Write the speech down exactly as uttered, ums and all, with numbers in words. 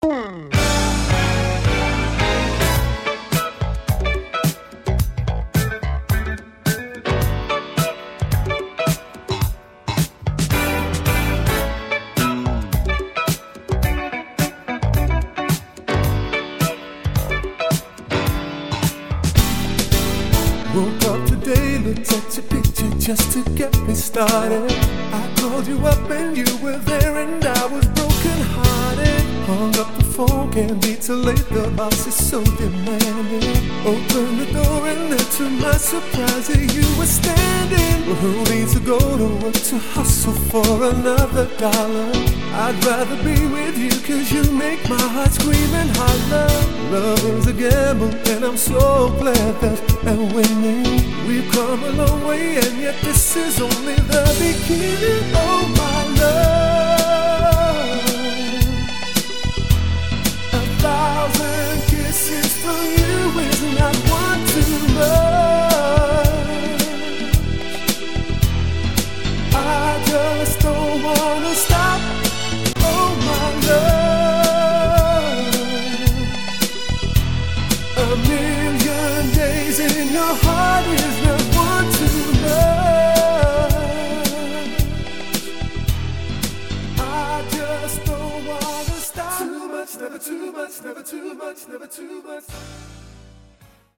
Woke up today, looked at your picture just to get me started. I called you up and you were there and I was broken hearted. Hung up the phone, can't be too late, the boss is so demanding. Opened the door and there to my surprise you were standing. Well, who needs to go to work to hustle for another dollar? I'd rather be with you cause you make my heart scream and holler. Love is a gamble and I'm so glad that I'm winning. We've come a long way and yet this is only the beginning. Oh my love, a thousand kisses for you is not one too much. I just don't wanna stop. Oh my love, a million days in your heart is not one too much. I just don't wanna stop. Too much, never too much, never too much, never too much.